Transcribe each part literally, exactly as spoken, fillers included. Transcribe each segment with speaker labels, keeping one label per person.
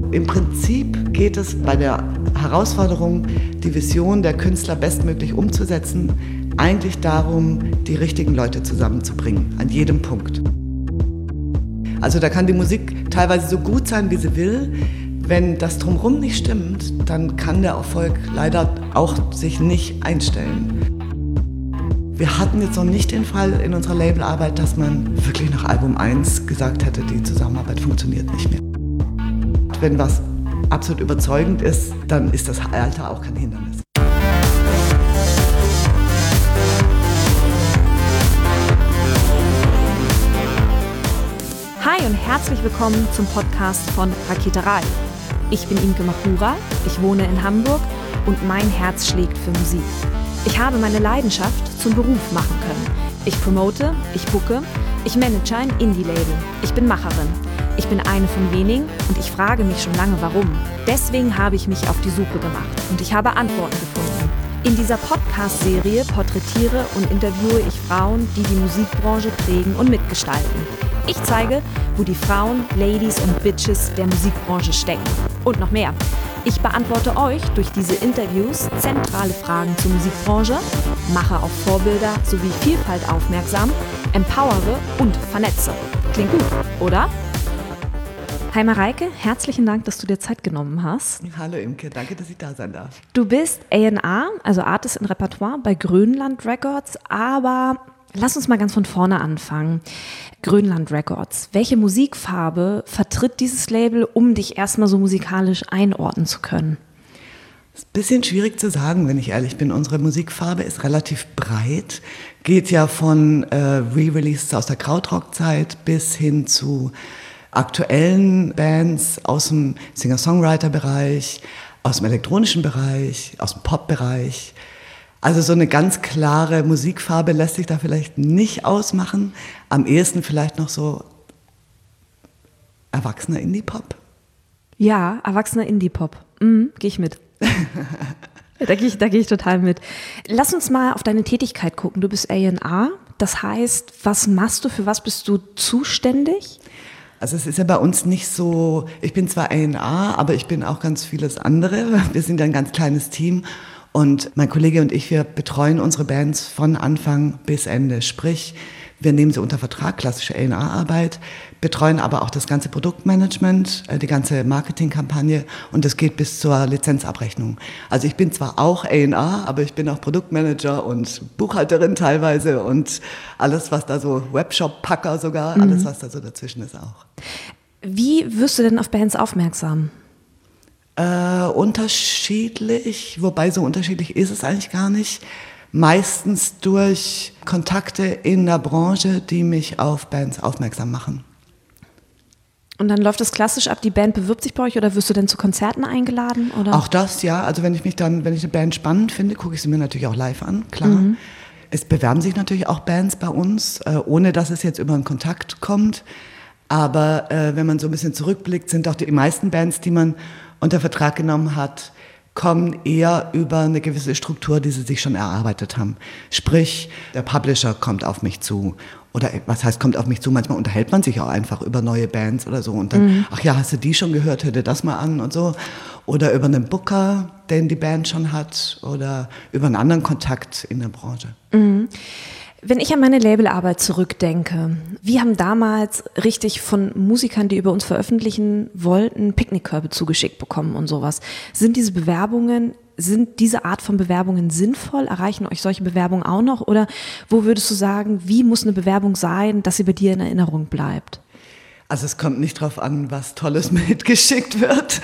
Speaker 1: im Prinzip geht es bei der Herausforderung, die Vision der Künstler bestmöglich umzusetzen, eigentlich darum, die richtigen Leute zusammenzubringen, an jedem Punkt. Also da kann die Musik teilweise so gut sein, wie sie will. Wenn das Drumherum nicht stimmt, dann kann der Erfolg leider auch sich nicht einstellen. Wir hatten jetzt noch nicht den Fall in unserer Labelarbeit, dass man wirklich nach Album eins gesagt hätte, die Zusammenarbeit funktioniert nicht mehr. Wenn was absolut überzeugend ist, dann ist das Alter auch kein Hindernis.
Speaker 2: Hi und herzlich willkommen zum Podcast von Raketerei. Ich bin Imke Machura, ich wohne in Hamburg und mein Herz schlägt für Musik. Ich habe meine Leidenschaft zum Beruf machen können. Ich promote, ich booke, ich manage ein Indie-Label. Ich bin Macherin. Ich bin eine von wenigen und ich frage mich schon lange, warum. Deswegen habe ich mich auf die Suche gemacht und ich habe Antworten gefunden. In dieser Podcast-Serie porträtiere und interviewe ich Frauen, die die Musikbranche prägen und mitgestalten. Ich zeige, wo die Frauen, Ladies und Bitches der Musikbranche stecken. Und noch mehr. Ich beantworte euch durch diese Interviews zentrale Fragen zur Musikbranche, mache auf Vorbilder sowie Vielfalt aufmerksam, empowere und vernetze. Klingt gut, oder? Hi Mareike, herzlichen Dank, dass du dir Zeit genommen hast.
Speaker 1: Hallo Imke, danke, dass ich da sein darf.
Speaker 2: Du bist A and R, also Artist in Repertoire bei Grönland Records, aber lass uns mal ganz von vorne anfangen. Grönland Records. Welche Musikfarbe vertritt dieses Label, um dich erstmal so musikalisch einordnen zu können?
Speaker 1: Das ist ein bisschen schwierig zu sagen, wenn ich ehrlich bin. Unsere Musikfarbe ist relativ breit. Geht ja von äh, Re-Releases aus der Krautrock-Zeit bis hin zu aktuellen Bands aus dem Singer-Songwriter-Bereich, aus dem elektronischen Bereich, aus dem Pop-Bereich. Also so eine ganz klare Musikfarbe lässt sich da vielleicht nicht ausmachen. Am ehesten vielleicht noch so erwachsener Indie-Pop.
Speaker 2: Ja, erwachsener Indie-Pop. Mhm, gehe ich mit. Da gehe ich, da gehe ich total mit. Lass uns mal auf deine Tätigkeit gucken. Du bist A and R. Das heißt, was machst du, für was bist du zuständig?
Speaker 1: Also es ist ja bei uns nicht so, ich bin zwar A and R, aber ich bin auch ganz vieles andere. Wir sind ein ganz kleines Team. Und mein Kollege und ich, wir betreuen unsere Bands von Anfang bis Ende. Sprich, wir nehmen sie unter Vertrag, klassische A and R-Arbeit, betreuen aber auch das ganze Produktmanagement, die ganze Marketingkampagne und das geht bis zur Lizenzabrechnung. Also ich bin zwar auch A and R, aber ich bin auch Produktmanager und Buchhalterin teilweise und alles, was da so, Webshop-Packer sogar, mhm. alles, was da so dazwischen ist auch.
Speaker 2: Wie wirst du denn auf Bands aufmerksam?
Speaker 1: Äh, unterschiedlich, wobei so unterschiedlich ist es eigentlich gar nicht. Meistens durch Kontakte in der Branche, die mich auf Bands aufmerksam machen.
Speaker 2: Und dann läuft das klassisch ab, die Band bewirbt sich bei euch oder wirst du denn zu Konzerten eingeladen? Oder?
Speaker 1: Auch das, ja. Also wenn ich mich dann, wenn ich eine Band spannend finde, gucke ich sie mir natürlich auch live an, klar. Mhm. Es bewerben sich natürlich auch Bands bei uns, äh, ohne dass es jetzt über einen Kontakt kommt. Aber äh, wenn man so ein bisschen zurückblickt, sind auch die meisten Bands, die man unter Vertrag genommen hat, kommen eher über eine gewisse Struktur, die sie sich schon erarbeitet haben. Sprich, der Publisher kommt auf mich zu. Oder was heißt, kommt auf mich zu? Manchmal unterhält man sich auch einfach über neue Bands oder so. Und dann, mhm. ach ja, hast du die schon gehört? Hör dir das mal an und so. Oder über einen Booker, den die Band schon hat. Oder über einen anderen Kontakt in der Branche.
Speaker 2: Mhm. Wenn ich an meine Labelarbeit zurückdenke, wir haben damals richtig von Musikern, die über uns veröffentlichen wollten, Picknickkörbe zugeschickt bekommen und sowas. Sind diese Bewerbungen, sind diese Art von Bewerbungen sinnvoll? Erreichen euch solche Bewerbungen auch noch? Oder wo würdest du sagen, wie muss eine Bewerbung sein, dass sie bei dir in Erinnerung bleibt?
Speaker 1: Also es kommt nicht drauf an, was Tolles mitgeschickt wird.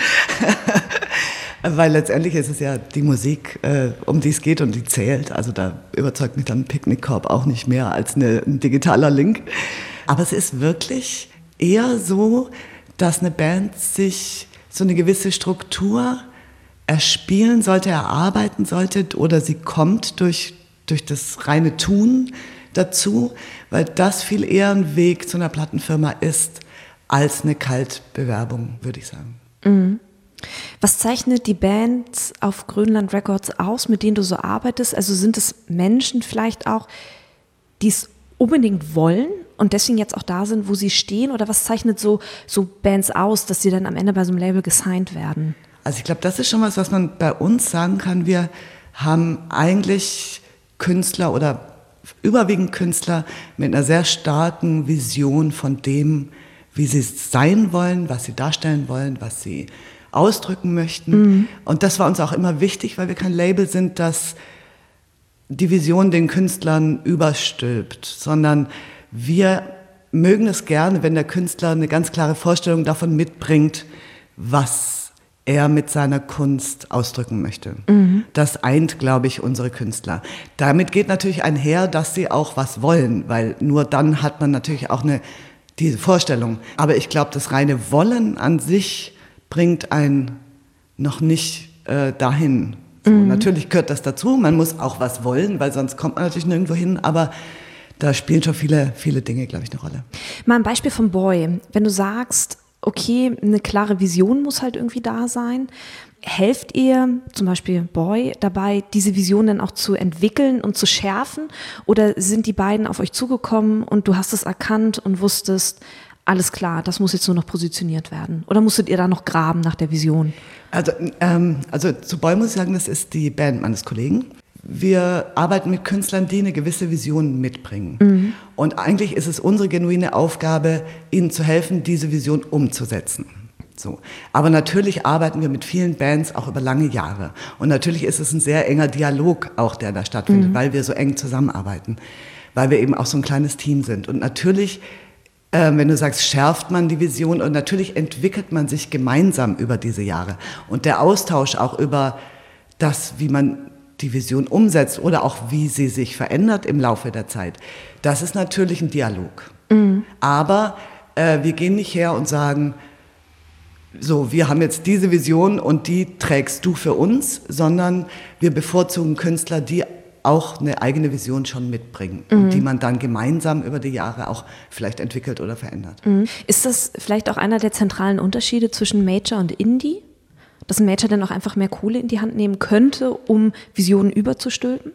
Speaker 1: Weil letztendlich ist es ja die Musik, äh, um die es geht und die zählt. Also da überzeugt mich dann ein Picknickkorb auch nicht mehr als eine, ein digitaler Link. Aber es ist wirklich eher so, dass eine Band sich so eine gewisse Struktur erspielen sollte, erarbeiten sollte oder sie kommt durch, durch das reine Tun dazu, weil das viel eher ein Weg zu einer Plattenfirma ist als eine Kaltbewerbung, würde ich sagen.
Speaker 2: Mhm. Was zeichnet die Bands auf Grönland Records aus, mit denen du so arbeitest? Also sind es Menschen vielleicht auch, die es unbedingt wollen und deswegen jetzt auch da sind, wo sie stehen? Oder was zeichnet so, so Bands aus, dass sie dann am Ende bei so einem Label gesigned werden?
Speaker 1: Also ich glaube, das ist schon was, was man bei uns sagen kann. Wir haben eigentlich Künstler oder überwiegend Künstler mit einer sehr starken Vision von dem, wie sie sein wollen, was sie darstellen wollen, was sie ausdrücken möchten. Mhm. Und das war uns auch immer wichtig, weil wir kein Label sind, das die Vision den Künstlern überstülpt, sondern wir mögen es gerne, wenn der Künstler eine ganz klare Vorstellung davon mitbringt, was er mit seiner Kunst ausdrücken möchte. Mhm. Das eint, glaube ich, unsere Künstler. Damit geht natürlich einher, dass sie auch was wollen, weil nur dann hat man natürlich auch eine, diese Vorstellung. Aber ich glaube, das reine Wollen an sich bringt einen noch nicht äh, dahin. So, mhm. Natürlich gehört das dazu, man muss auch was wollen, weil sonst kommt man natürlich nirgendwo hin, aber da spielen schon viele, viele Dinge, glaube ich, eine Rolle.
Speaker 2: Mal ein Beispiel von Boy. Wenn du sagst, okay, eine klare Vision muss halt irgendwie da sein, helft ihr zum Beispiel Boy dabei, diese Vision dann auch zu entwickeln und zu schärfen? Oder sind die beiden auf euch zugekommen und du hast es erkannt und wusstest, alles klar, das muss jetzt nur noch positioniert werden? Oder musstet ihr da noch graben nach der Vision?
Speaker 1: Also, ähm, also zu Boy muss ich sagen, das ist die Band meines Kollegen. Wir arbeiten mit Künstlern, die eine gewisse Vision mitbringen. Mhm. Und eigentlich ist es unsere genuine Aufgabe, ihnen zu helfen, diese Vision umzusetzen. So. Aber natürlich arbeiten wir mit vielen Bands auch über lange Jahre. Und natürlich ist es ein sehr enger Dialog auch, der da stattfindet, mhm. weil wir so eng zusammenarbeiten. Weil wir eben auch so ein kleines Team sind. Und natürlich, äh, wenn du sagst, schärft man die Vision und natürlich entwickelt man sich gemeinsam über diese Jahre. Und der Austausch auch über das, wie man die Vision umsetzt oder auch wie sie sich verändert im Laufe der Zeit, das ist natürlich ein Dialog. Mhm. Aber äh, wir gehen nicht her und sagen, so, wir haben jetzt diese Vision und die trägst du für uns, sondern wir bevorzugen Künstler, die auch eine eigene Vision schon mitbringen mhm. und die man dann gemeinsam über die Jahre auch vielleicht entwickelt oder verändert.
Speaker 2: Mhm. Ist das vielleicht auch einer der zentralen Unterschiede zwischen Major und Indie? Dass ein Major dann auch einfach mehr Kohle in die Hand nehmen könnte, um Visionen überzustülpen?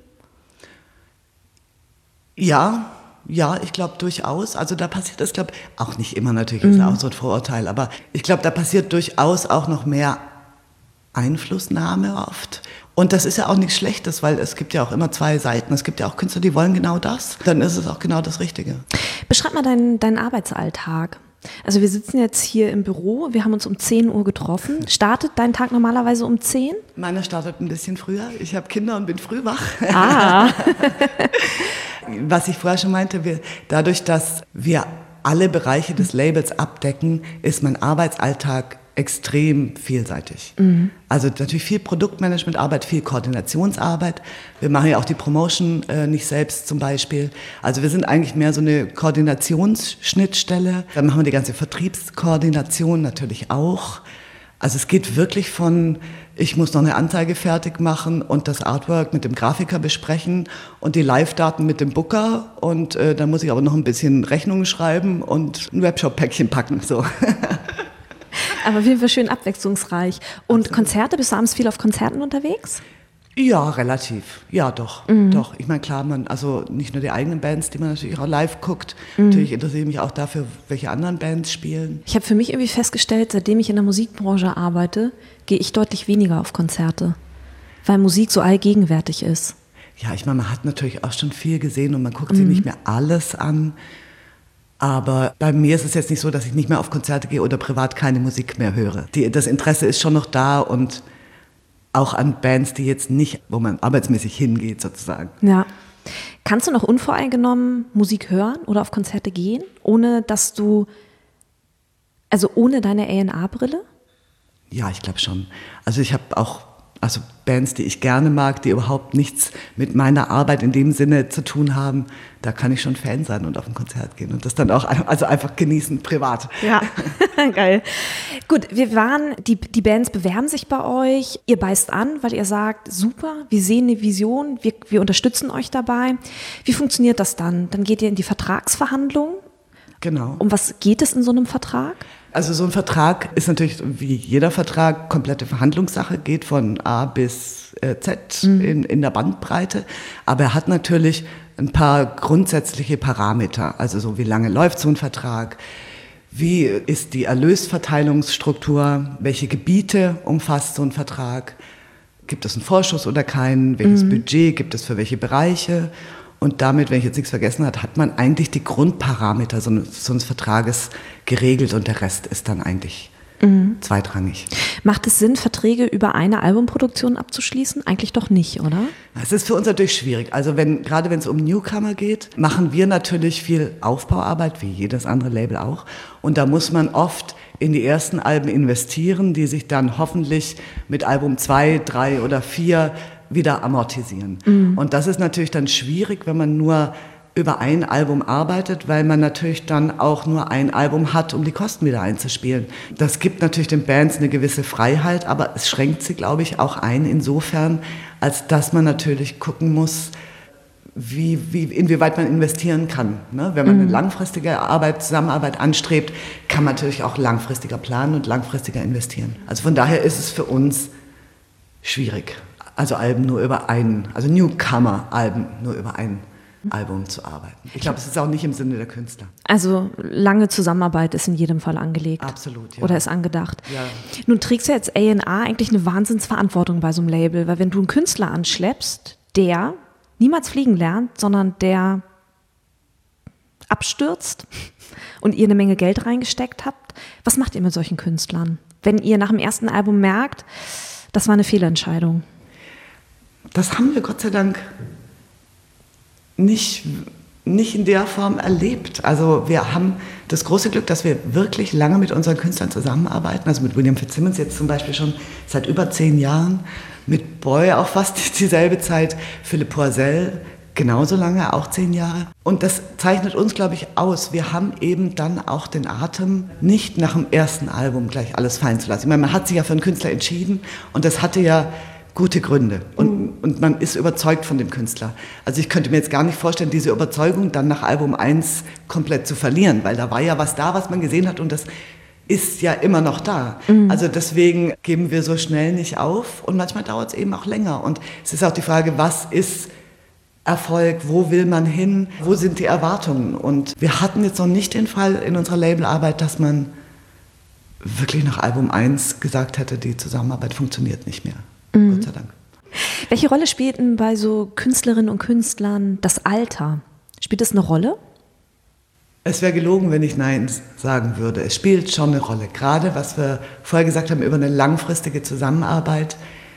Speaker 1: Ja, ja, ich glaube durchaus. Also da passiert das, glaube ich, auch nicht immer natürlich, ist mhm. auch so ein Vorurteil, aber ich glaube, da passiert durchaus auch noch mehr Einflussnahme oft. Und das ist ja auch nichts Schlechtes, weil es gibt ja auch immer zwei Seiten. Es gibt ja auch Künstler, die wollen genau das. Dann ist es auch genau das Richtige.
Speaker 2: Beschreib mal deinen, deinen Arbeitsalltag. Also wir sitzen jetzt hier im Büro, wir haben uns um zehn Uhr getroffen. Startet dein Tag normalerweise um zehn?
Speaker 1: Meiner startet ein bisschen früher. Ich habe Kinder und bin früh wach.
Speaker 2: Ah.
Speaker 1: Was ich vorher schon meinte, wir, dadurch, dass wir alle Bereiche des Labels abdecken, ist mein Arbeitsalltag extrem vielseitig. Mhm. Also natürlich viel Produktmanagementarbeit, viel Koordinationsarbeit. Wir machen ja auch die Promotion äh, nicht selbst zum Beispiel. Also wir sind eigentlich mehr so eine Koordinationsschnittstelle. Dann machen wir die ganze Vertriebskoordination natürlich auch. Also es geht wirklich von, ich muss noch eine Anzeige fertig machen und das Artwork mit dem Grafiker besprechen und die Live-Daten mit dem Booker und äh, dann muss ich aber noch ein bisschen Rechnungen schreiben und ein Webshop-Päckchen packen. So.
Speaker 2: Aber auf jeden Fall schön abwechslungsreich. Und Absolut. Konzerte, bist du abends viel auf Konzerten unterwegs?
Speaker 1: Ja, relativ. Ja, doch. Mhm. doch. Ich meine, klar, man, also nicht nur die eigenen Bands, die man natürlich auch live guckt. Mhm. Natürlich interessiere ich mich auch dafür, welche anderen Bands spielen.
Speaker 2: Ich habe für mich irgendwie festgestellt, seitdem ich in der Musikbranche arbeite, gehe ich deutlich weniger auf Konzerte, weil Musik so allgegenwärtig ist.
Speaker 1: Ja, ich meine, man hat natürlich auch schon viel gesehen und man guckt mhm. sich nicht mehr alles an. Aber bei mir ist es jetzt nicht so, dass ich nicht mehr auf Konzerte gehe oder privat keine Musik mehr höre. Die, das Interesse ist schon noch da und auch an Bands, die jetzt nicht, wo man arbeitsmäßig hingeht sozusagen.
Speaker 2: Ja. Kannst du noch unvoreingenommen Musik hören oder auf Konzerte gehen, ohne dass du, also ohne deine A und R-Brille?
Speaker 1: Ja, ich glaube schon. Also ich habe auch also Bands, die ich gerne mag, die überhaupt nichts mit meiner Arbeit in dem Sinne zu tun haben, da kann ich schon Fan sein und auf ein Konzert gehen und das dann auch also einfach genießen, privat.
Speaker 2: Ja, geil. Gut, wir waren, die, die Bands bewerben sich bei euch, ihr beißt an, weil ihr sagt, super, wir sehen eine Vision, wir, wir unterstützen euch dabei. Wie funktioniert das dann? Dann geht ihr in die Vertragsverhandlung?
Speaker 1: Genau.
Speaker 2: Um was geht es in so einem Vertrag?
Speaker 1: Also so ein Vertrag ist natürlich wie jeder Vertrag komplette Verhandlungssache, geht von A bis äh, Z mhm. in, in der Bandbreite, aber er hat natürlich ein paar grundsätzliche Parameter. Also so, wie lange läuft so ein Vertrag? Wie ist die Erlösverteilungsstruktur? Welche Gebiete umfasst so ein Vertrag? Gibt es einen Vorschuss oder keinen? Welches mhm. Budget gibt es für welche Bereiche? Und damit, wenn ich jetzt nichts vergessen habe, hat man eigentlich die Grundparameter so eines, so eines Vertrages geregelt und der Rest ist dann eigentlich mhm. zweitrangig.
Speaker 2: Macht es Sinn, Verträge über eine Albumproduktion abzuschließen? Eigentlich doch nicht, oder?
Speaker 1: Es ist für uns natürlich schwierig. Also wenn, gerade wenn es um Newcomer geht, machen wir natürlich viel Aufbauarbeit, wie jedes andere Label auch. Und da muss man oft in die ersten Alben investieren, die sich dann hoffentlich mit Album zwei, drei oder vier wieder amortisieren. Mhm. Und das ist natürlich dann schwierig, wenn man nur über ein Album arbeitet, weil man natürlich dann auch nur ein Album hat, um die Kosten wieder einzuspielen. Das gibt natürlich den Bands eine gewisse Freiheit, aber es schränkt sie, glaube ich, auch ein insofern, als dass man natürlich gucken muss, wie, wie, inwieweit man investieren kann. Ne? Wenn man mhm. eine langfristige Arbeit, Zusammenarbeit anstrebt, kann man natürlich auch langfristiger planen und langfristiger investieren. Also von daher ist es für uns schwierig, also Alben nur über einen, also Newcomer-Alben nur über einen Album zu arbeiten. Ich glaube, es ist auch nicht im Sinne der Künstler.
Speaker 2: Also lange Zusammenarbeit ist in jedem Fall angelegt.
Speaker 1: Absolut, ja.
Speaker 2: Oder ist angedacht.
Speaker 1: Ja.
Speaker 2: Nun trägst du jetzt A und R eigentlich eine Wahnsinnsverantwortung bei so einem Label, weil wenn du einen Künstler anschleppst, der niemals fliegen lernt, sondern der abstürzt und ihr eine Menge Geld reingesteckt habt, was macht ihr mit solchen Künstlern? Wenn ihr nach dem ersten Album merkt, das war eine Fehlentscheidung.
Speaker 1: Das haben wir Gott sei Dank nicht, nicht in der Form erlebt. Also wir haben das große Glück, dass wir wirklich lange mit unseren Künstlern zusammenarbeiten. Also mit William Fitzsimmons jetzt zum Beispiel schon seit über zehn Jahren. Mit Boy auch fast dieselbe Zeit. Philipp Poisel genauso lange, auch zehn Jahre. Und das zeichnet uns, glaube ich, aus. Wir haben eben dann auch den Atem, nicht nach dem ersten Album gleich alles fallen zu lassen. Ich meine, man hat sich ja für einen Künstler entschieden und das hatte ja gute Gründe und, mhm. und man ist überzeugt von dem Künstler. Also ich könnte mir jetzt gar nicht vorstellen, diese Überzeugung dann nach Album eins komplett zu verlieren, weil da war ja was da, was man gesehen hat und das ist ja immer noch da. Mhm. Also deswegen geben wir so schnell nicht auf und manchmal dauert es eben auch länger. Und es ist auch die Frage, was ist Erfolg, wo will man hin, wo sind die Erwartungen? Und wir hatten jetzt noch nicht den Fall in unserer Labelarbeit, dass man wirklich nach Album eins gesagt hätte, die Zusammenarbeit funktioniert nicht mehr. Mhm. Gott sei Dank.
Speaker 2: Welche Rolle spielt denn bei so Künstlerinnen und Künstlern das Alter? Spielt das eine Rolle?
Speaker 1: Es wäre gelogen, wenn ich Nein sagen würde. Es spielt schon eine Rolle. Gerade, was wir vorher gesagt haben, über eine langfristige Zusammenarbeit.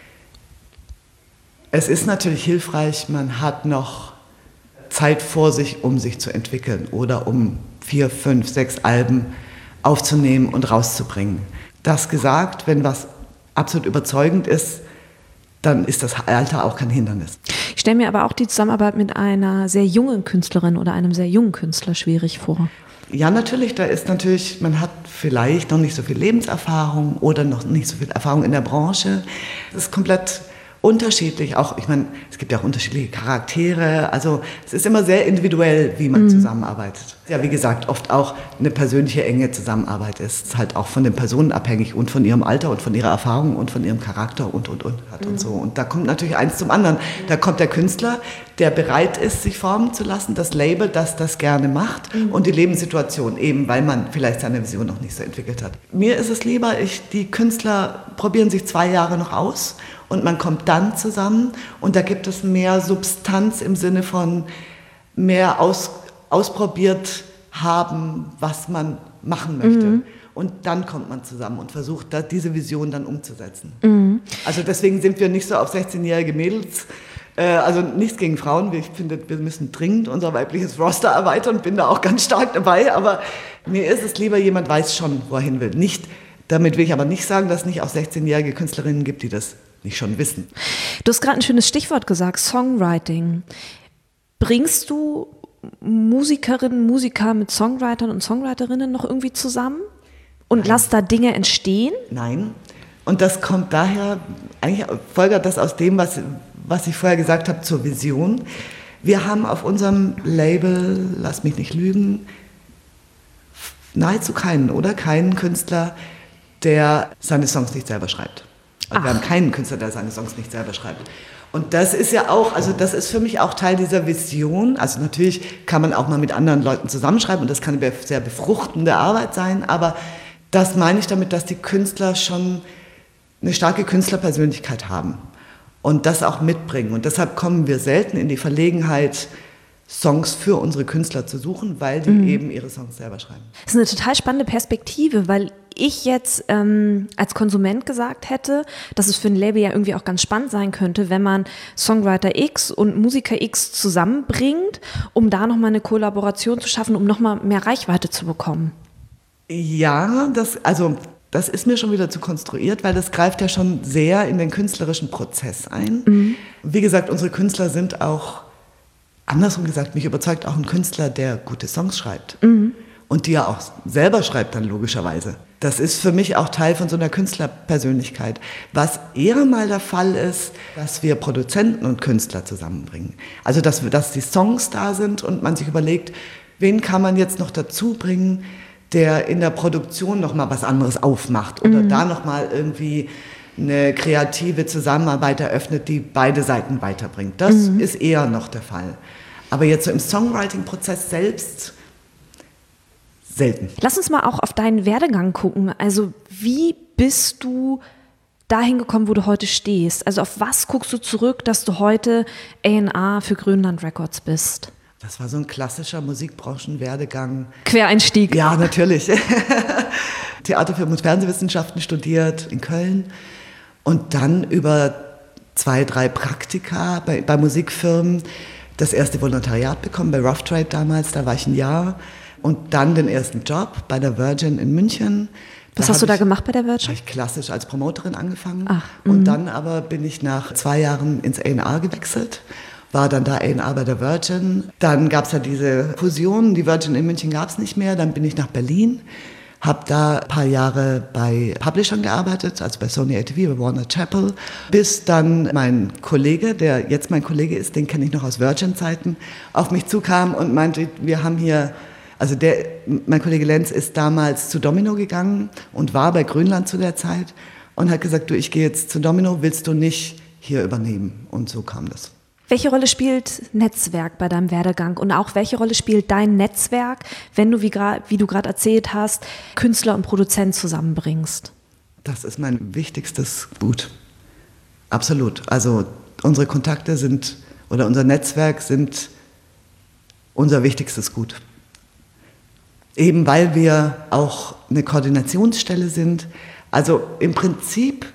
Speaker 1: Es ist natürlich hilfreich, man hat noch Zeit vor sich, um sich zu entwickeln oder um vier, fünf, sechs Alben aufzunehmen und rauszubringen. Das gesagt, wenn was absolut überzeugend ist, dann ist das Alter auch kein Hindernis.
Speaker 2: Ich stelle mir aber auch die Zusammenarbeit mit einer sehr jungen Künstlerin oder einem sehr jungen Künstler schwierig vor.
Speaker 1: Ja, natürlich, da ist natürlich, man hat vielleicht noch nicht so viel Lebenserfahrung oder noch nicht so viel Erfahrung in der Branche. Das ist komplett unterschiedlich, auch, ich meine, es gibt ja auch unterschiedliche Charaktere, also es ist immer sehr individuell, wie man mhm. zusammenarbeitet. Ja, wie gesagt, oft auch eine persönliche, enge Zusammenarbeit ist halt auch von den Personen abhängig und von ihrem Alter und von ihrer Erfahrung und von ihrem Charakter und, und, und, hat mhm. und so. Und da kommt natürlich eins zum anderen. Da kommt der Künstler, der bereit ist, sich formen zu lassen, das Label, das das gerne macht mhm. und die Lebenssituation eben, weil man vielleicht seine Vision noch nicht so entwickelt hat. Mir ist es lieber, ich, die Künstler probieren sich zwei Jahre noch aus und man kommt dann zusammen und da gibt es mehr Substanz im Sinne von mehr aus, ausprobiert haben, was man machen möchte. Mhm. Und dann kommt man zusammen und versucht, da, diese Vision dann umzusetzen. Mhm. Also deswegen sind wir nicht so auf sechzehnjährige Mädels, äh, also nichts gegen Frauen. Ich finde, wir müssen dringend unser weibliches Roster erweitern, bin da auch ganz stark dabei. Aber mir ist es lieber, jemand weiß schon, wo er hin will. Nicht, damit will ich aber nicht sagen, dass es nicht auch sechzehnjährige Künstlerinnen gibt, die das nicht schon wissen.
Speaker 2: Du hast gerade ein schönes Stichwort gesagt, Songwriting. Bringst du Musikerinnen, Musiker mit Songwritern und Songwriterinnen noch irgendwie zusammen und Nein. lass da Dinge entstehen?
Speaker 1: Nein. Und das kommt daher, eigentlich folgert das aus dem, was, was ich vorher gesagt habe, zur Vision. Wir haben auf unserem Label, lass mich nicht lügen, nahezu keinen, oder? Keinen Künstler, der seine Songs nicht selber schreibt. Also wir haben keinen Künstler, der seine Songs nicht selber schreibt. Und das ist ja auch, also das ist für mich auch Teil dieser Vision. Also natürlich kann man auch mal mit anderen Leuten zusammenschreiben und das kann eine sehr befruchtende Arbeit sein, aber das meine ich damit, dass die Künstler schon eine starke Künstlerpersönlichkeit haben und das auch mitbringen. Und deshalb kommen wir selten in die Verlegenheit, Songs für unsere Künstler zu suchen, weil die mhm. eben ihre Songs selber schreiben.
Speaker 2: Das ist eine total spannende Perspektive, weil ich jetzt ähm, als Konsument gesagt hätte, dass es für ein Label ja irgendwie auch ganz spannend sein könnte, wenn man Songwriter X und Musiker X zusammenbringt, um da nochmal eine Kollaboration zu schaffen, um nochmal mehr Reichweite zu bekommen.
Speaker 1: Ja, das, also das ist mir schon wieder zu konstruiert, weil das greift ja schon sehr in den künstlerischen Prozess ein. Mhm. Wie gesagt, unsere Künstler sind auch, andersrum gesagt, mich überzeugt auch ein Künstler, der gute Songs schreibt. Mhm. Und die er auch selber schreibt dann logischerweise. Das ist für mich auch Teil von so einer Künstlerpersönlichkeit. Was eher mal der Fall ist, dass wir Produzenten und Künstler zusammenbringen. Also dass, wir, dass die Songs da sind und man sich überlegt, wen kann man jetzt noch dazu bringen, der in der Produktion noch mal was anderes aufmacht oder mhm. da noch mal irgendwie eine kreative Zusammenarbeit eröffnet, die beide Seiten weiterbringt. Das mhm. ist eher noch der Fall. Aber jetzt so im Songwriting-Prozess selbst selten.
Speaker 2: Lass uns mal auch auf deinen Werdegang gucken. Also wie bist du dahin gekommen, wo du heute stehst? Also auf was guckst du zurück, dass du heute A und R für Grönland Records bist?
Speaker 1: Das war so ein klassischer Musikbranchenwerdegang.
Speaker 2: Quereinstieg.
Speaker 1: Ja, natürlich. Theater, Film und Fernsehwissenschaften studiert in Köln und dann über zwei, drei Praktika bei, bei Musikfirmen das erste Volontariat bekommen, bei Rough Trade damals, da war ich ein Jahr. Und dann den ersten Job bei der Virgin in München.
Speaker 2: Was hast du da gemacht bei der Virgin?
Speaker 1: Da habe ich klassisch als Promoterin angefangen.
Speaker 2: Ach,
Speaker 1: und dann aber bin ich nach zwei Jahren ins A und R gewechselt, war dann da A und R bei der Virgin. Dann gab es ja diese Fusion, die Virgin in München gab es nicht mehr. Dann bin ich nach Berlin, habe da ein paar Jahre bei Publishern gearbeitet, also bei Sony A T V, bei Warner Chappell, bis dann mein Kollege, der jetzt mein Kollege ist, den kenne ich noch aus Virgin-Zeiten, auf mich zukam und meinte, wir haben hier... Also der, mein Kollege Lenz ist damals zu Domino gegangen und war bei Grönland zu der Zeit und hat gesagt, du, ich gehe jetzt zu Domino, willst du nicht hier übernehmen? Und so kam das.
Speaker 2: Welche Rolle spielt Netzwerk bei deinem Werdegang und auch welche Rolle spielt dein Netzwerk, wenn du, wie, gra- wie du gerade erzählt hast, Künstler und Produzent zusammenbringst?
Speaker 1: Das ist mein wichtigstes Gut. Absolut. Also unsere Kontakte sind, oder unser Netzwerk sind unser wichtigstes Gut. Eben weil wir auch eine Koordinationsstelle sind. Also im Prinzip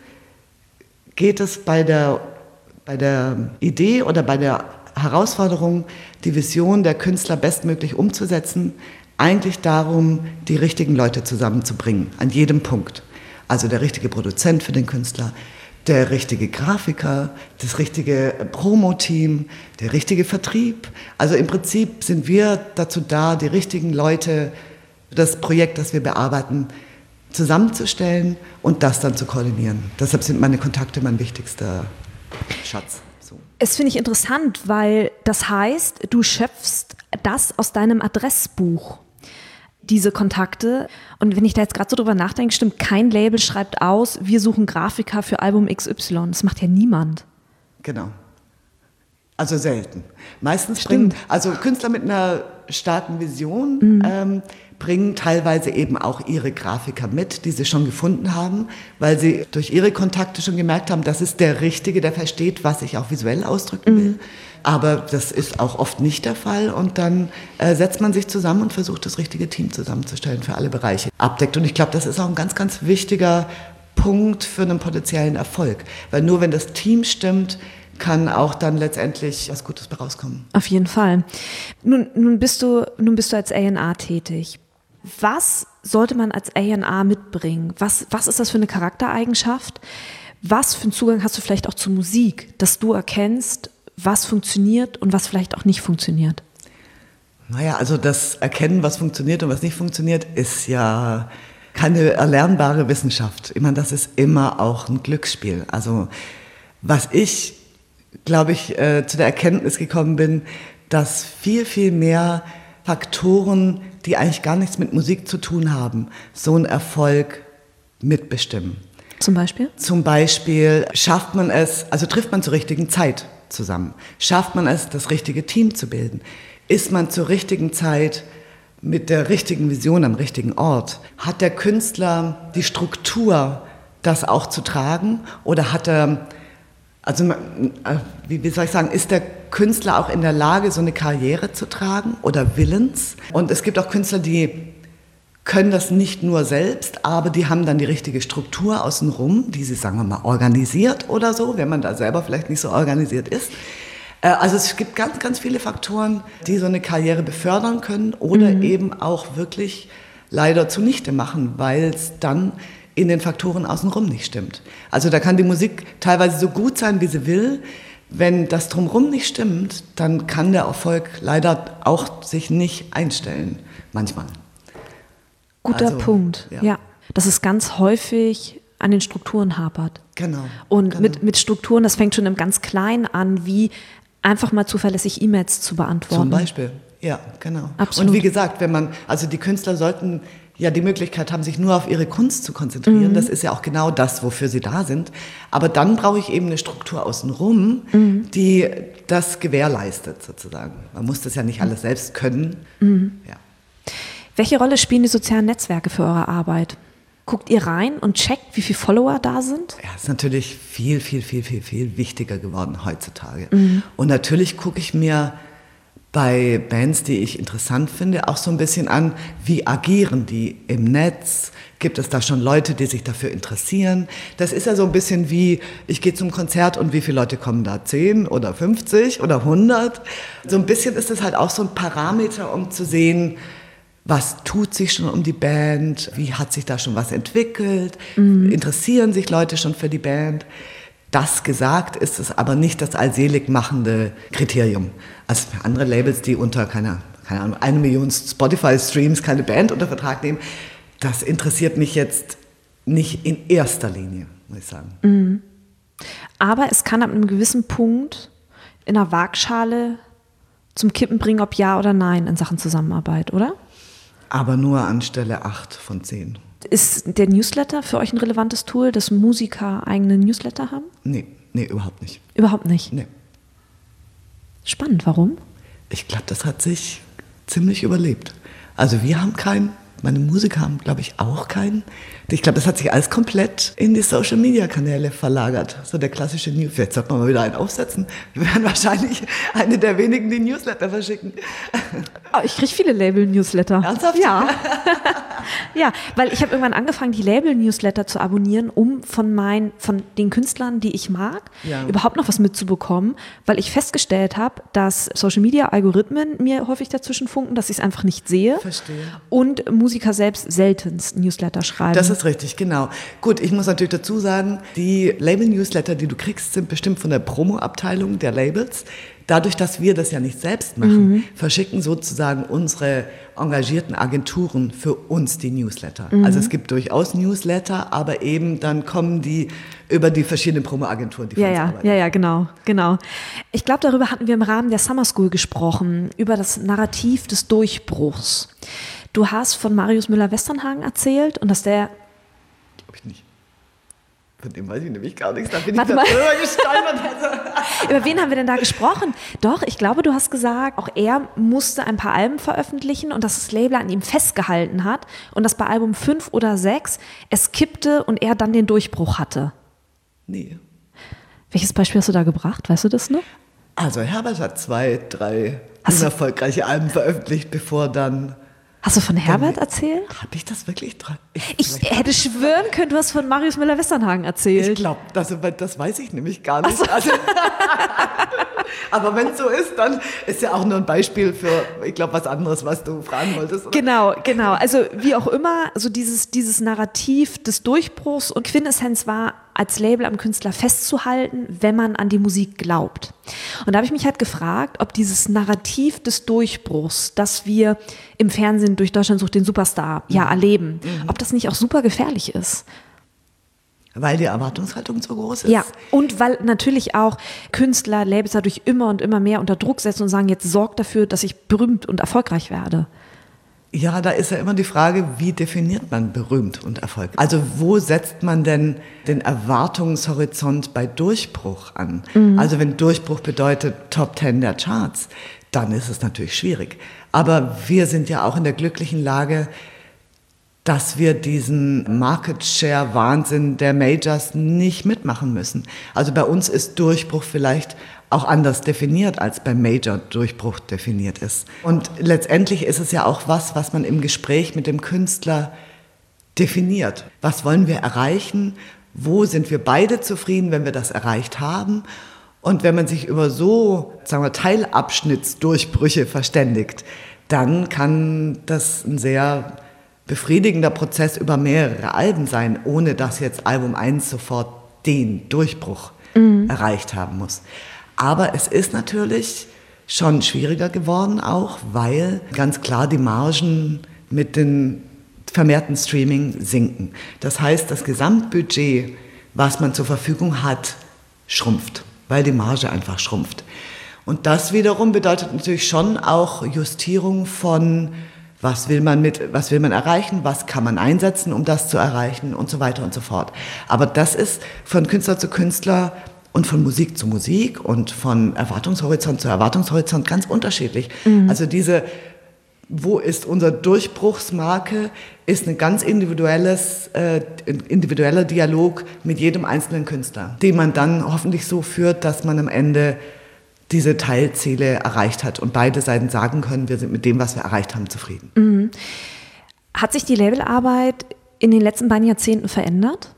Speaker 1: geht es bei der, bei der Idee oder bei der Herausforderung, die Vision der Künstler bestmöglich umzusetzen, eigentlich darum, die richtigen Leute zusammenzubringen, an jedem Punkt. Also der richtige Produzent für den Künstler, der richtige Grafiker, das richtige Promo-Team, der richtige Vertrieb. Also im Prinzip sind wir dazu da, die richtigen Leute, das Projekt, das wir bearbeiten, zusammenzustellen und das dann zu koordinieren. Deshalb sind meine Kontakte mein wichtigster Schatz. So.
Speaker 2: Es finde ich interessant, weil das heißt, du schöpfst das aus deinem Adressbuch, diese Kontakte. Und wenn ich da jetzt gerade so drüber nachdenke, stimmt, kein Label schreibt aus, wir suchen Grafiker für Album X Y. Das macht ja niemand.
Speaker 1: Genau. Also selten. Meistens
Speaker 2: Stimmt.
Speaker 1: bringen, also Künstler mit einer starken Vision mhm. ähm, bringen teilweise eben auch ihre Grafiker mit, die sie schon gefunden haben, weil sie durch ihre Kontakte schon gemerkt haben, das ist der Richtige, der versteht, was ich auch visuell ausdrücken will. Mhm. Aber das ist auch oft nicht der Fall und dann äh, setzt man sich zusammen und versucht, das richtige Team zusammenzustellen für alle Bereiche. Abdeckt. Und ich glaube, das ist auch ein ganz, ganz wichtiger Punkt für einen potenziellen Erfolg. Weil nur wenn das Team stimmt, kann auch dann letztendlich was Gutes rauskommen.
Speaker 2: Auf jeden Fall. Nun, nun, bist du, nun bist du als A und R tätig. Was sollte man als A und R mitbringen? Was, was ist das für eine Charaktereigenschaft? Was für einen Zugang hast du vielleicht auch zur Musik, dass du erkennst, was funktioniert und was vielleicht auch nicht funktioniert?
Speaker 1: Naja, also das Erkennen, was funktioniert und was nicht funktioniert, ist ja keine erlernbare Wissenschaft. Ich meine, das ist immer auch ein Glücksspiel. Also was ich, glaube ich, äh, zu der Erkenntnis gekommen bin, dass viel, viel mehr Faktoren, die eigentlich gar nichts mit Musik zu tun haben, so einen Erfolg mitbestimmen.
Speaker 2: Zum Beispiel?
Speaker 1: Zum Beispiel schafft man es, also trifft man zur richtigen Zeit zusammen. Schafft man es, das richtige Team zu bilden? Ist man zur richtigen Zeit mit der richtigen Vision am richtigen Ort? Hat der Künstler die Struktur, das auch zu tragen? Oder hat er, also wie soll ich sagen, ist der Künstler auch in der Lage, so eine Karriere zu tragen oder willens? Und es gibt auch Künstler, die können das nicht nur selbst, aber die haben dann die richtige Struktur außenrum, die sie, sagen wir mal, organisiert oder so, wenn man da selber vielleicht nicht so organisiert ist. Also es gibt ganz, ganz viele Faktoren, die so eine Karriere befördern können oder mhm. eben auch wirklich leider zunichte machen, weil es dann in den Faktoren außenrum nicht stimmt. Also da kann die Musik teilweise so gut sein, wie sie will. Wenn das Drumherum nicht stimmt, dann kann der Erfolg leider auch sich nicht einstellen, manchmal.
Speaker 2: Guter
Speaker 1: also,
Speaker 2: Punkt, ja. ja. Dass es ganz häufig an den Strukturen hapert.
Speaker 1: Genau.
Speaker 2: Und
Speaker 1: genau.
Speaker 2: Mit, mit Strukturen, das fängt schon im ganz Kleinen an, wie einfach mal zuverlässig E-Mails zu beantworten.
Speaker 1: Zum Beispiel, ja, genau.
Speaker 2: Absolut.
Speaker 1: Und wie gesagt, wenn man, also die Künstler sollten ja die Möglichkeit haben, sich nur auf ihre Kunst zu konzentrieren. Mhm. Das ist ja auch genau das, wofür sie da sind. Aber dann brauche ich eben eine Struktur außenrum, mhm. die das gewährleistet sozusagen. Man muss das ja nicht alles selbst können.
Speaker 2: Mhm.
Speaker 1: Ja.
Speaker 2: Welche Rolle spielen die sozialen Netzwerke für eure Arbeit? Guckt ihr rein und checkt, wie viele Follower da sind?
Speaker 1: Ja, ist natürlich viel, viel, viel, viel, viel wichtiger geworden heutzutage.
Speaker 2: Mhm.
Speaker 1: Und natürlich gucke ich mir bei Bands, die ich interessant finde, auch so ein bisschen an, wie agieren die im Netz? Gibt es da schon Leute, die sich dafür interessieren? Das ist ja so ein bisschen wie, ich gehe zum Konzert und wie viele Leute kommen da? zehn oder fünfzig oder hundert? So ein bisschen ist das halt auch so ein Parameter, um zu sehen, was tut sich schon um die Band? Wie hat sich da schon was entwickelt? Mhm. Interessieren sich Leute schon für die Band? Das gesagt ist es aber nicht das allselig machende Kriterium. Also für andere Labels, die unter, keine, keine Ahnung, eine Million Spotify-Streams keine Band unter Vertrag nehmen, das interessiert mich jetzt nicht in erster Linie, muss ich sagen.
Speaker 2: Mhm. Aber es kann ab einem gewissen Punkt in einer Waagschale zum Kippen bringen, ob ja oder nein in Sachen Zusammenarbeit, oder?
Speaker 1: Aber nur an Stelle acht von zehn.
Speaker 2: Ist der Newsletter für euch ein relevantes Tool, dass Musiker eigene Newsletter haben?
Speaker 1: Nee, nee, überhaupt nicht.
Speaker 2: Überhaupt nicht?
Speaker 1: Nee.
Speaker 2: Spannend, warum?
Speaker 1: Ich glaube, das hat sich ziemlich überlebt. Also wir haben keinen, meine Musiker haben, glaube ich, auch keinen. Ich glaube, das hat sich alles komplett in die Social-Media-Kanäle verlagert. So der klassische News. Jetzt sollte man mal wieder einen aufsetzen. Wir werden wahrscheinlich eine der wenigen, die Newsletter verschicken.
Speaker 2: Oh, ich kriege viele Label-Newsletter.
Speaker 1: Ernsthaft?
Speaker 2: Ja. Ja, weil ich habe irgendwann angefangen, die Label-Newsletter zu abonnieren, um von meinen, von den Künstlern, die ich mag,
Speaker 1: ja.
Speaker 2: überhaupt noch was mitzubekommen, weil ich festgestellt habe, dass Social-Media-Algorithmen mir häufig dazwischen funken, dass ich es einfach nicht sehe.
Speaker 1: Verstehe.
Speaker 2: Und Musiker selbst seltenst Newsletter schreiben.
Speaker 1: Das ist richtig, genau. Gut, ich muss natürlich dazu sagen, die Label-Newsletter, die du kriegst, sind bestimmt von der Promo-Abteilung der Labels. Dadurch, dass wir das ja nicht selbst machen, mhm. verschicken sozusagen unsere engagierten Agenturen für uns die Newsletter. Mhm. Also es gibt durchaus Newsletter, aber eben dann kommen die über die verschiedenen Promo-Agenturen, die für
Speaker 2: ja,
Speaker 1: uns
Speaker 2: ja,
Speaker 1: arbeiten.
Speaker 2: Ja, ja, genau, genau. Ich glaube, darüber hatten wir im Rahmen der Summer School gesprochen, über das Narrativ des Durchbruchs. Du hast von Marius Müller-Westernhagen erzählt und dass der...
Speaker 1: Glaube ich nicht. Von dem weiß ich nämlich gar nichts. Da bin
Speaker 2: Warte
Speaker 1: ich
Speaker 2: mal.
Speaker 1: darüber gestolpert.
Speaker 2: Über wen haben wir denn da gesprochen? Doch, ich glaube, du hast gesagt, auch er musste ein paar Alben veröffentlichen und dass das Label an ihm festgehalten hat und dass bei Album fünf oder sechs es kippte und er dann den Durchbruch hatte.
Speaker 1: Nee.
Speaker 2: Welches Beispiel hast du da gebracht? Weißt du das noch?
Speaker 1: Also Herbert hat zwei, drei
Speaker 2: Hast
Speaker 1: unerfolgreiche Alben veröffentlicht, bevor dann...
Speaker 2: Hast du von Herbert erzählt?
Speaker 1: Habe ich das wirklich dran?
Speaker 2: Ich, ich hätte schwören können, du hast von Marius Müller-Westernhagen erzählt.
Speaker 1: Ich glaube, das, das weiß ich nämlich gar nicht. So. Also, aber wenn es so ist, dann ist ja auch nur ein Beispiel für, ich glaube, was anderes, was du fragen wolltest. Oder?
Speaker 2: Genau, genau. Also wie auch immer, also dieses, dieses Narrativ des Durchbruchs und Quintessenz war, als Label am Künstler festzuhalten, wenn man an die Musik glaubt. Und da habe ich mich halt gefragt, ob dieses Narrativ des Durchbruchs, das wir im Fernsehen durch Deutschland sucht den Superstar ja
Speaker 1: mhm.
Speaker 2: erleben,
Speaker 1: mhm.
Speaker 2: ob das nicht auch super gefährlich ist.
Speaker 1: Weil die Erwartungshaltung so groß ist.
Speaker 2: Ja, und weil natürlich auch Künstler, Labels dadurch immer und immer mehr unter Druck setzen und sagen, jetzt sorgt dafür, dass ich berühmt und erfolgreich werde.
Speaker 1: Ja, da ist ja immer die Frage, wie definiert man berühmt und Erfolg? Also wo setzt man denn den Erwartungshorizont bei Durchbruch an? Mhm. Also wenn Durchbruch bedeutet Top Ten der Charts, dann ist es natürlich schwierig. Aber wir sind ja auch in der glücklichen Lage, dass wir diesen Market Share Wahnsinn der Majors nicht mitmachen müssen. Also bei uns ist Durchbruch vielleicht auch anders definiert, als beim Major-Durchbruch definiert ist. Und letztendlich ist es ja auch was, was man im Gespräch mit dem Künstler definiert. Was wollen wir erreichen? Wo sind wir beide zufrieden, wenn wir das erreicht haben? Und wenn man sich über so, sagen wir, Teilabschnittsdurchbrüche verständigt, dann kann das ein sehr befriedigender Prozess über mehrere Alben sein, ohne dass jetzt Album eins sofort den Durchbruch mhm. erreicht haben muss. Aber es ist natürlich schon schwieriger geworden auch, weil ganz klar die Margen mit den vermehrten Streaming sinken. Das heißt, das Gesamtbudget, was man zur Verfügung hat, schrumpft, weil die Marge einfach schrumpft. Und das wiederum bedeutet natürlich schon auch Justierung von, was will man mit, was will man erreichen, was kann man einsetzen, um das zu erreichen und so weiter und so fort. Aber das ist von Künstler zu Künstler und von Musik zu Musik und von Erwartungshorizont zu Erwartungshorizont ganz unterschiedlich. Mhm. Also diese, wo ist unser Durchbruchsmarke, ist ein ganz individuelles, äh, individueller Dialog mit jedem einzelnen Künstler, den man dann hoffentlich so führt, dass man am Ende diese Teilziele erreicht hat und beide Seiten sagen können, wir sind mit dem, was wir erreicht haben, zufrieden.
Speaker 2: Mhm. Hat sich die Labelarbeit in den letzten beiden Jahrzehnten verändert?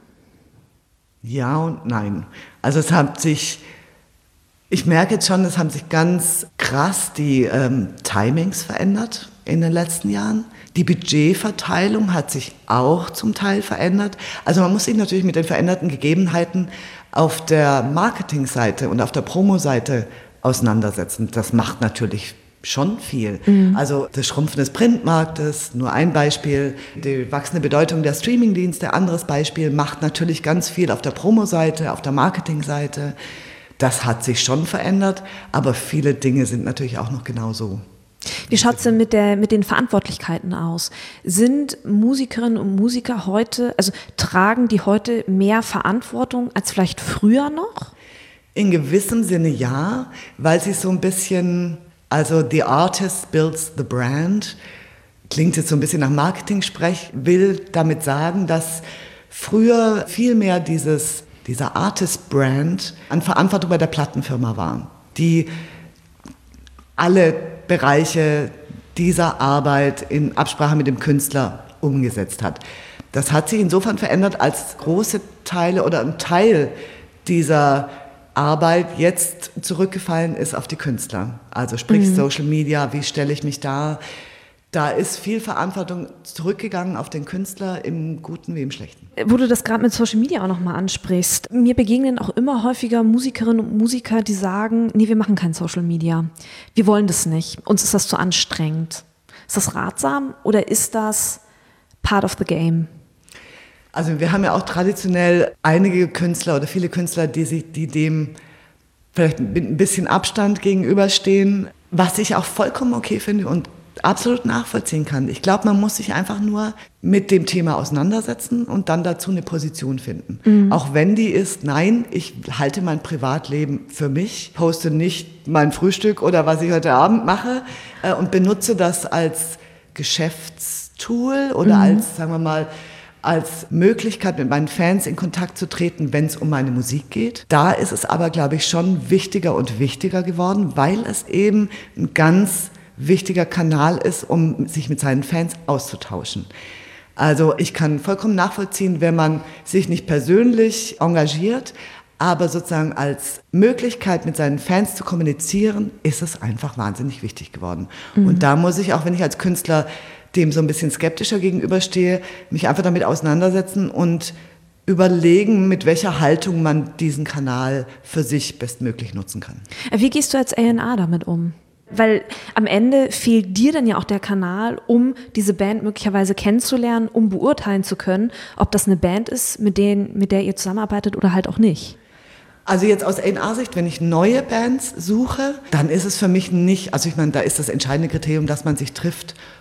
Speaker 1: Ja und nein. Also es hat sich, ich merke jetzt schon, es haben sich ganz krass die ähm, Timings verändert in den letzten Jahren. Die Budgetverteilung hat sich auch zum Teil verändert. Also man muss sich natürlich mit den veränderten Gegebenheiten auf der Marketingseite und auf der Promo-Seite auseinandersetzen. Das macht natürlich schon viel. Mhm. Also das Schrumpfen des Printmarktes, nur ein Beispiel, die wachsende Bedeutung der Streamingdienste, anderes Beispiel, macht natürlich ganz viel auf der Promo-Seite, auf der Marketing-Seite. Das hat sich schon verändert, aber viele Dinge sind natürlich auch noch genauso.
Speaker 2: Wie schaut es denn mit, der, mit den Verantwortlichkeiten aus? Sind Musikerinnen und Musiker heute, also tragen die heute mehr Verantwortung als vielleicht früher noch?
Speaker 1: In gewissem Sinne ja, weil sie so ein bisschen, also the artist builds the brand, klingt jetzt so ein bisschen nach Marketing-Sprech, will damit sagen, dass früher viel mehr dieses, dieser Artist-Brand an Verantwortung bei der Plattenfirma war, die alle Bereiche dieser Arbeit in Absprache mit dem Künstler umgesetzt hat. Das hat sich insofern verändert, als große Teile oder ein Teil dieser Arbeit jetzt zurückgefallen ist auf die Künstler. Also sprich mhm. Social Media, wie stelle ich mich dar? Da ist viel Verantwortung zurückgegangen auf den Künstler, im Guten wie im Schlechten.
Speaker 2: Wo du das gerade mit Social Media auch nochmal ansprichst, mir begegnen auch immer häufiger Musikerinnen und Musiker, die sagen, nee, wir machen kein Social Media. Wir wollen das nicht. Uns ist das zu anstrengend. Ist das ratsam oder ist das part of the game?
Speaker 1: Also wir haben ja auch traditionell einige Künstler oder viele Künstler, die sich, die dem vielleicht mit ein bisschen Abstand gegenüberstehen, was ich auch vollkommen okay finde und absolut nachvollziehen kann. Ich glaube, man muss sich einfach nur mit dem Thema auseinandersetzen und dann dazu eine Position finden. Mhm. Auch wenn die ist, nein, ich halte mein Privatleben für mich, poste nicht mein Frühstück oder was ich heute Abend mache äh, und benutze das als Geschäftstool oder mhm. als, sagen wir mal, als Möglichkeit, mit meinen Fans in Kontakt zu treten, wenn es um meine Musik geht. Da ist es aber, glaube ich, schon wichtiger und wichtiger geworden, weil es eben ein ganz wichtiger Kanal ist, um sich mit seinen Fans auszutauschen. Also ich kann vollkommen nachvollziehen, wenn man sich nicht persönlich engagiert, aber sozusagen als Möglichkeit, mit seinen Fans zu kommunizieren, ist es einfach wahnsinnig wichtig geworden. Mhm. Und da muss ich, auch wenn ich als Künstler dem so ein bisschen skeptischer gegenüberstehe, mich einfach damit auseinandersetzen und überlegen, mit welcher Haltung man diesen Kanal für sich bestmöglich nutzen kann.
Speaker 2: Wie gehst du als A und R damit um? Weil am Ende fehlt dir dann ja auch der Kanal, um diese Band möglicherweise kennenzulernen, um beurteilen zu können, ob das eine Band ist, mit, denen, mit der ihr zusammenarbeitet oder halt auch nicht.
Speaker 1: Also jetzt aus A und R-Sicht, wenn ich neue Bands suche, dann ist es für mich nicht, also ich meine, da ist das entscheidende Kriterium, dass man sich trifft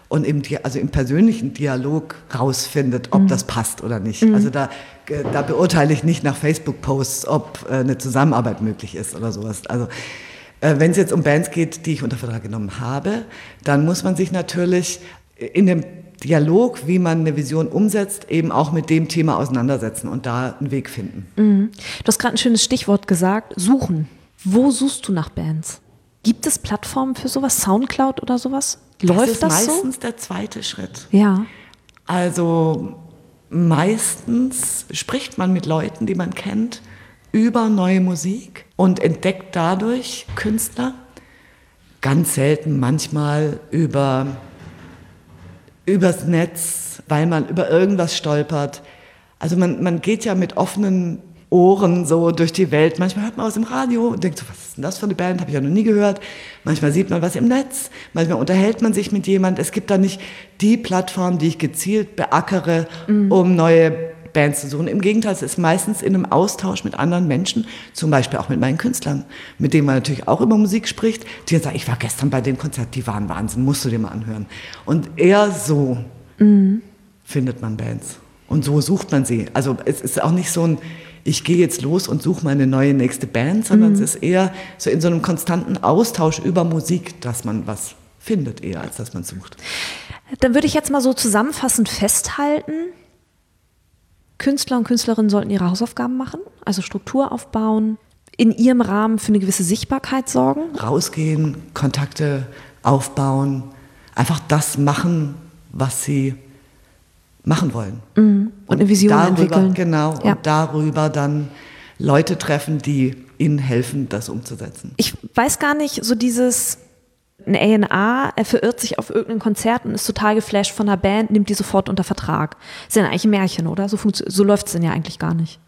Speaker 1: und im, also im persönlichen Dialog rausfindet, ob mhm. das passt oder nicht. Mhm. Also da, da beurteile ich nicht nach Facebook-Posts, ob eine Zusammenarbeit möglich ist oder sowas. Also wenn es jetzt um Bands geht, die ich unter Vertrag genommen habe, dann muss man sich natürlich in dem Dialog, wie man eine Vision umsetzt, eben auch mit dem Thema auseinandersetzen und da einen Weg finden.
Speaker 2: Mhm. Du hast gerade ein schönes Stichwort gesagt, suchen. Wo suchst du nach Bands? Gibt es Plattformen für sowas, Soundcloud oder sowas? Läuft das so?
Speaker 1: Das ist meistens der zweite Schritt.
Speaker 2: Ja.
Speaker 1: Also meistens spricht man mit Leuten, die man kennt, über neue Musik und entdeckt dadurch Künstler. Ganz selten manchmal über, übers Netz, weil man über irgendwas stolpert. Also man, man geht ja mit offenen Ohren so durch die Welt. Manchmal hört man aus dem Radio und denkt so, was ist denn das für eine Band? Habe ich ja noch nie gehört. Manchmal sieht man was im Netz. Manchmal unterhält man sich mit jemand. Es gibt da nicht die Plattform, die ich gezielt beackere, mhm. um neue Bands zu suchen. Im Gegenteil, es ist meistens in einem Austausch mit anderen Menschen, zum Beispiel auch mit meinen Künstlern, mit denen man natürlich auch über Musik spricht, die dann sagen, ich war gestern bei dem Konzert, die waren Wahnsinn, musst du dir mal anhören. Und eher so mhm. findet man Bands. Und so sucht man sie. Also es ist auch nicht so ein, ich gehe jetzt los und suche meine neue nächste Band, sondern mhm. es ist eher so in so einem konstanten Austausch über Musik, dass man was findet, eher als dass man sucht.
Speaker 2: Dann würde ich jetzt mal so zusammenfassend festhalten, Künstler und Künstlerinnen sollten ihre Hausaufgaben machen, also Struktur aufbauen, in ihrem Rahmen für eine gewisse Sichtbarkeit sorgen.
Speaker 1: Rausgehen, Kontakte aufbauen, einfach das machen, was sie machen wollen.
Speaker 2: Mhm. Und eine Vision
Speaker 1: darüber,
Speaker 2: entwickeln.
Speaker 1: Genau,
Speaker 2: ja.
Speaker 1: Und darüber dann Leute treffen, die ihnen helfen, das umzusetzen.
Speaker 2: Ich weiß gar nicht, so dieses... Ein A und R, er verirrt sich auf irgendein Konzert und ist total geflasht von einer Band, nimmt die sofort unter Vertrag. Das ist ja eigentlich ein Märchen, oder? So, so läuft es denn ja eigentlich gar nicht.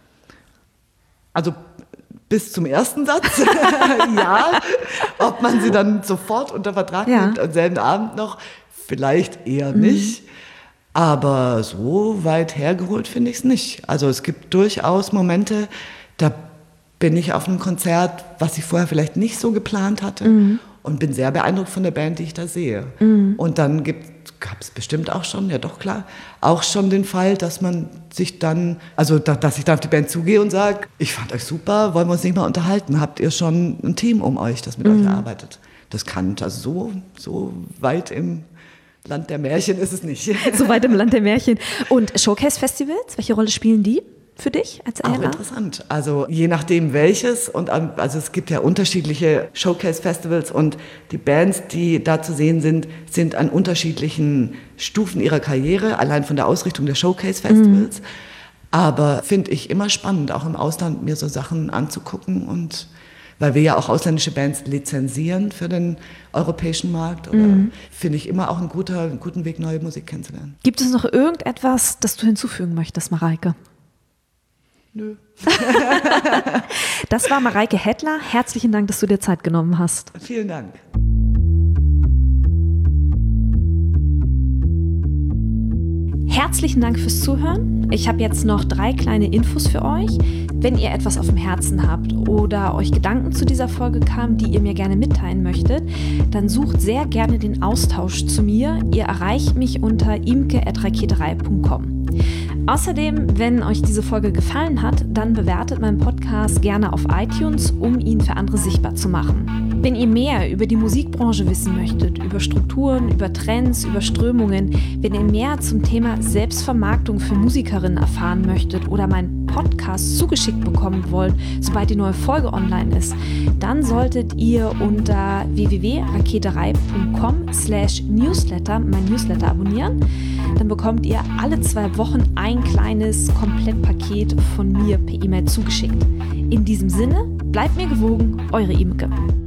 Speaker 1: Also bis zum ersten Satz, ja. Ob man sie dann sofort unter Vertrag ja. nimmt, am selben Abend noch, vielleicht eher mhm. nicht. Aber so weit hergeholt finde ich es nicht. Also es gibt durchaus Momente, da bin ich auf einem Konzert, was ich vorher vielleicht nicht so geplant hatte. Mhm. Und bin sehr beeindruckt von der Band, die ich da sehe. Mhm. Und dann gab es bestimmt auch schon, ja doch klar, auch schon den Fall, dass man sich dann, also da, dass ich dann auf die Band zugehe und sage, ich fand euch super, wollen wir uns nicht mal unterhalten? Habt ihr schon ein Team um euch, das mit mhm. euch arbeitet? Das kann, also so, so weit im Land der Märchen ist es nicht.
Speaker 2: So weit im Land der Märchen. Und Showcase-Festivals, welche Rolle spielen die für dich als A und R?
Speaker 1: Auch interessant. Also je nachdem welches. Und also es gibt ja unterschiedliche Showcase-Festivals und die Bands, die da zu sehen sind, sind an unterschiedlichen Stufen ihrer Karriere, allein von der Ausrichtung der Showcase-Festivals. Mhm. Aber finde ich immer spannend, auch im Ausland mir so Sachen anzugucken. Und weil wir ja auch ausländische Bands lizenzieren für den europäischen Markt, oder mhm. finde ich immer auch ein guter, einen guten Weg, neue Musik kennenzulernen.
Speaker 2: Gibt es noch irgendetwas, das du hinzufügen möchtest, Mareike?
Speaker 1: Nö.
Speaker 2: Das war Mareike Hettler. Herzlichen Dank, dass du dir Zeit genommen hast.
Speaker 1: Vielen Dank.
Speaker 2: Herzlichen Dank fürs Zuhören. Ich habe jetzt noch drei kleine Infos für euch. Wenn ihr etwas auf dem Herzen habt oder euch Gedanken zu dieser Folge kamen, die ihr mir gerne mitteilen möchtet, dann sucht sehr gerne den Austausch zu mir. Ihr erreicht mich unter imke at raketerei punkt com. Außerdem, wenn euch diese Folge gefallen hat, dann bewertet meinen Podcast gerne auf iTunes, um ihn für andere sichtbar zu machen. Wenn ihr mehr über die Musikbranche wissen möchtet, über Strukturen, über Trends, über Strömungen, wenn ihr mehr zum Thema Selbstvermarktung für Musikerinnen erfahren möchtet oder meinen Podcast zugeschickt bekommen wollt, sobald die neue Folge online ist, dann solltet ihr unter w w w punkt raketerei punkt com slash newsletter mein Newsletter abonnieren. Dann bekommt ihr alle zwei Wochen ein kleines Komplettpaket von mir per E-Mail zugeschickt. In diesem Sinne, bleibt mir gewogen, eure Imke.